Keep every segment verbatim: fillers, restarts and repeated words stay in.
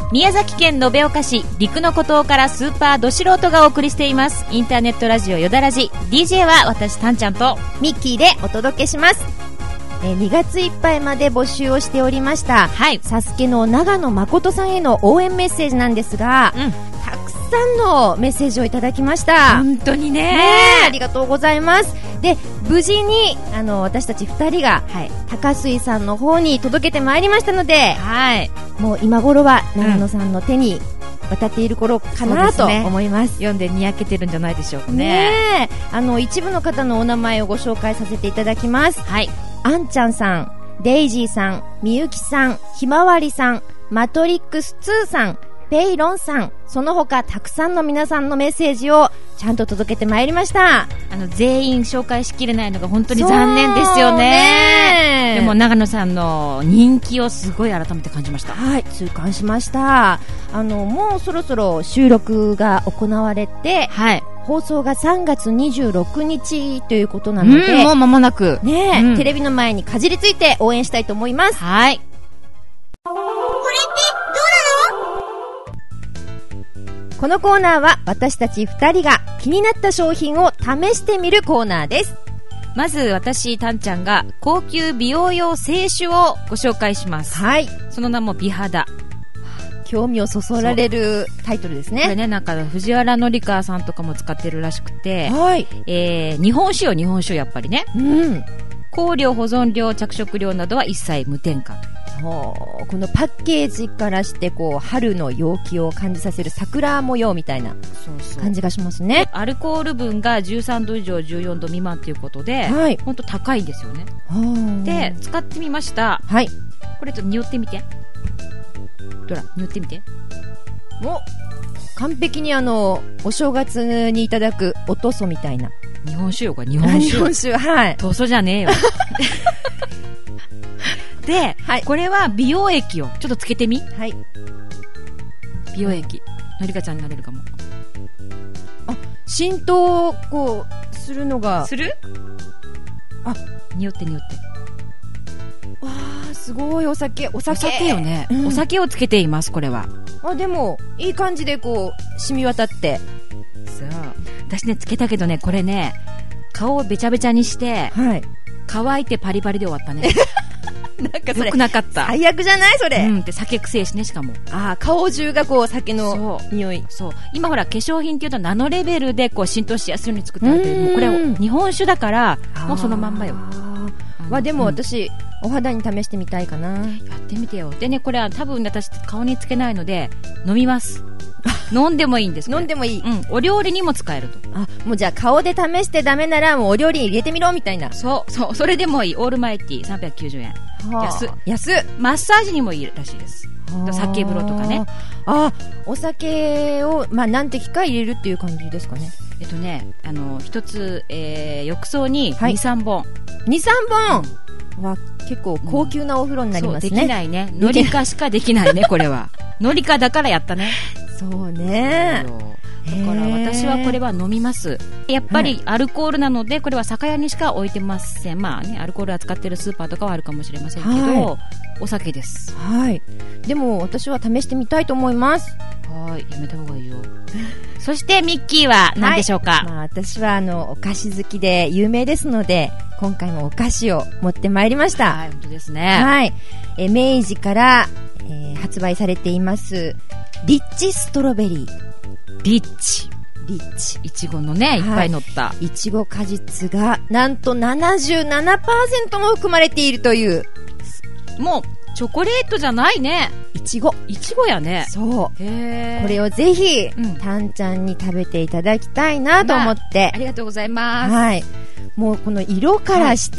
宮崎県延岡市陸の孤島からスーパーど素人がお送りしていますインターネットラジオよだらじ。 ディージェー は私たんちゃんとミッキーでお届けします。えー、にがついっぱいまで募集をしておりました、 はい、 サスケの長野誠さんへの応援メッセージなんですが、うん、たくさんのメッセージをいただきました。 本当に ね, ねありがとうございます。で無事にあの私たちふたりが、はい、高水さんの方に届けてまいりましたので、はい、もう今頃は長野さんの手に渡っている頃かな、うん、と思います。 読んでにやけてるんじゃないでしょうか ね, ねあの一部の方のお名前をご紹介させていただきます。はい、あんちゃんさん、デイジーさん、みゆきさん、ひまわりさん、マトリックスツーさん、ペイロンさん、その他たくさんの皆さんのメッセージをちゃんと届けてまいりました。 あの全員紹介しきれないのが本当に残念ですよ ね, ねでも長野さんの人気をすごい改めて感じました。 はい、痛感しました。あのもうそろそろ収録が行われて、はい、放送がさんがつにじゅうろくにちということなので、 うん、もう間もなく、 ね、 うん、 テレビの前にかじりついて応援したいと思います。 はい。 これってどうなの？ このコーナーは私たちふたりが気になった商品を試してみるコーナーです。 まず私たんちゃんが高級美容用清酒をご紹介します。はい、その名も美肌。 興味をそそられるタイトルですね。 これね、なんか藤原紀香さんとかも使ってるらしくて、 はい、 えー、日本酒よ日本酒やっぱりね、うん、香料保存料着色料などは一切無添加という。 このパッケージからしてこう春の陽気を感じさせる桜模様みたいな感じがしますね。 そうそう、アルコール分がじゅうさんど以上じゅうよんど未満ということで、はい、ほんと高いんですよね。で使ってみました。はい、これちょっと匂ってみて。どら匂ってみて。 お、完璧にあのお正月にいただくおとそみたいな日本酒よ。これ日本酒。 日本酒、はい。 とそじゃねえよ。で、はい、これは美容液をちょっとつけてみ。はい。美容液。のりかちゃんになれるかも。 あ、浸透こうするのが。 する？あ、匂って匂って。 わー、すごいお酒、お酒。 お酒よね、うん。お酒をつけています、これは。 あ、でもいい感じでこう染み渡って。 そう。私ねつけたけどね、これね顔をべちゃべちゃにして、はい、乾いてパリパリで終わったね。 なんかそれよくなかった。 最悪じゃないそれ。 うんって酒臭いしね、しかも。 ああ、顔中がこう酒の匂い。 そう。そう今ほら化粧品っていうとナノレベルでこう浸透しやすいように作ってあるけど、もうこれ日本酒だからもうそのまんまよ。 あでも私、うん、お肌に試してみたいかな。やってみてよ。でね、これは多分私顔につけないので飲みます。飲んでもいいんです。 飲んでもいい、 うん、お料理にも使えると。 あ、もうじゃあ顔で試してダメならもうお料理に入れてみろみたいな。 そうそう、それでもいい。オールマイティーさんびゃくきゅうじゅうえん、はあ、安安。 マッサージにもいいらしいです。酒風呂とかね。 あ、お酒をまあ何滴か入れるっていう感じですかね。 えっとね、あの一つ、えー、浴槽に に,さん 本に,さん 本、うん、は結構高級なお風呂になりますね、 うん、そうできないね。ノリカしかできないね。これはノリカだからやったね。 そうね。 だから私はこれは飲みます。やっぱりアルコールなのでこれは酒屋にしか置いてません。まあね、アルコール扱ってるスーパーとかはあるかもしれませんけど、はい、お酒です。 はい。でも私は試してみたいと思います。 はい、やめた方がいいよ。そしてミッキーは何でしょうか？ はい、まあ、私はあのお菓子好きで有名ですので今回もお菓子を持ってまいりました。 はい、本当ですね。 はい。え明治から、えー、発売されていますリッチストロベリー。 リッチリッチいちごのね、いっぱい乗った、 いちご果実がなんと ななじゅうななパーセント も含まれているという。 もうチョコレートじゃないね。 いちごいちごやね。 そう。 へー。 これをぜひ、うん、たんちゃんに食べていただきたいなと思って、まあ、ありがとうございます。 はい。もうこの色からして、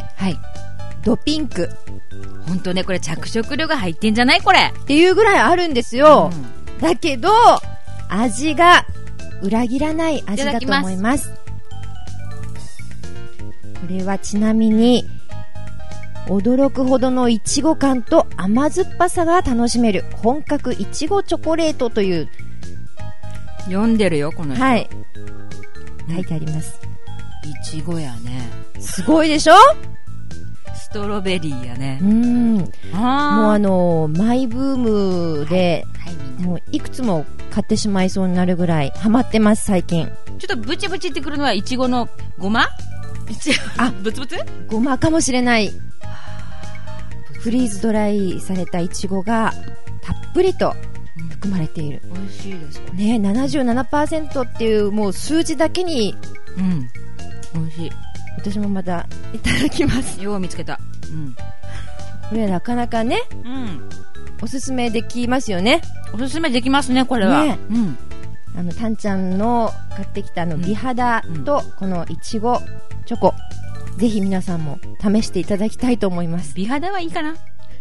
はい、はい、 ドピンク。 ほんとね、これ着色料が入ってんじゃないこれっていうぐらいあるんですよ、うん、だけど味が裏切らない味だと思います。これはちなみに驚くほどのいちご感と甘酸っぱさが楽しめる本格いちごチョコレートという。 読んでるよこの人。 はい、書いてあります。 いちごやね。 すごいでしょ。 素ストロベリーやね。 うん。あもうあのー、マイブームで、はいはい、もういくつも買ってしまいそうになるぐらいハマってます、最近。 ちょっとブチブチってくるのはイチゴのごま？あ、ブツブツ？ ごまかもしれない。フリーズドライされたイチゴがたっぷりと含まれている。 美味しいですね。ななじゅうななパーセント っていうもう数字だけに、 うん、美味しい。 私もまたいただきます。 よう見つけた。うん。 これなかなかね、うん、おすすめできますよね。 おすすめできますね、これは。ね、うん。 あのタンちゃんの買ってきたあの美肌とこのいちごチョコ、ぜひ皆さんも試していただきたいと思います。 美肌はいいかな。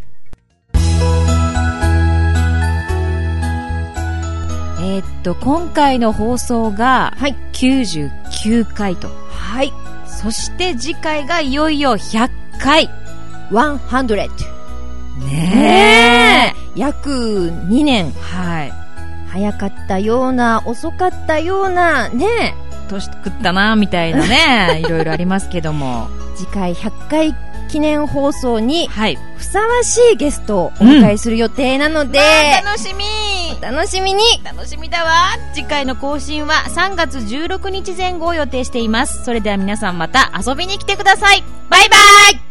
えー、っと今回の放送がきゅうじゅうきゅうかいと、 はい、 そして次回がいよいよひゃっかい、 ひゃくねえ、 ねえ約にねん、 はい、 早かったような遅かったようなね、 年食ったなみたいなねいろいろありますけども、 次回ひゃっかい記念放送にふさわしいゲストをお迎えする予定なので、 うん、まあ、楽しみ、 お楽しみに。 楽しみだわ。次回の更新はさんがつじゅうろくにちぜん後を予定しています。それでは皆さんまた遊びに来てください。バイバイ。